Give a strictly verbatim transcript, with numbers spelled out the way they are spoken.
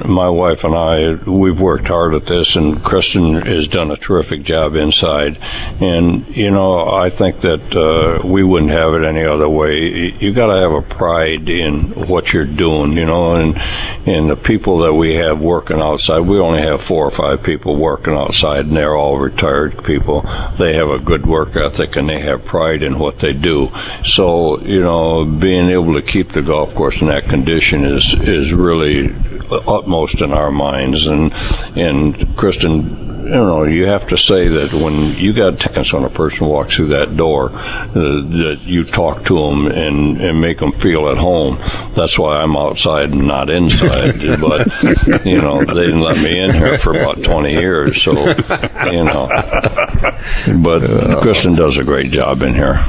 my wife and I, we've worked hard at this, and Kristen has done a terrific job inside. And, you know, I think that uh, we wouldn't have it any other way. You got to have a pride in what you're doing, you know, and, and the people that we have working outside, we only have four or five people working outside, and they're all retired people. They have a good work ethic, and they have pride in what they do. So, you know, being able to keep the golf course in that condition is is really utmost in our minds. And and Kristen, you know, you have to say that when you got tenants when a person walks through that door, uh, that you talk to them and, and make them feel at home. That's why I'm outside and not inside. But, you know, they didn't let me in here for about twenty years. So, you know. But Kristen does a great job in here.